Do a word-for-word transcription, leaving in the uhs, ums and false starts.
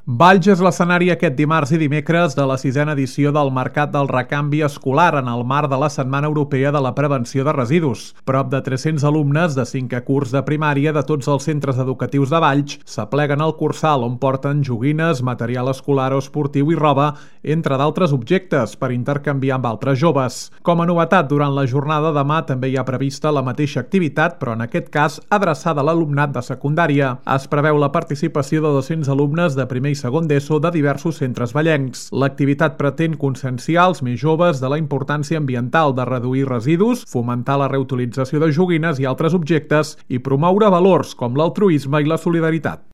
Valls és l'escenari aquest dimarts i dimecres de la sisena edició del Mercat del Recanvi Escolar en el marc de la Setmana Europea de la Prevenció de Residus. Prop de tres-cents alumnes de cinquè curs de primària de tots els centres educatius de Valls s'apleguen al Cursal, on porten joguines, material escolar o esportiu i roba, entre d'altres objectes, per intercanviar amb altres joves. Com a novetat, durant la jornada demà també hi ha prevista la mateixa activitat, però en aquest cas adreçada a l'alumnat de secundària. Es preveu la participació de dos-cents alumnes de primer i segon d'ESO de diversos centres vallencs. L'activitat pretén conscienciar els més joves de la importància ambiental de reduir residus, fomentar la reutilització de joguines i altres objectes i promoure valors com l'altruisme i la solidaritat.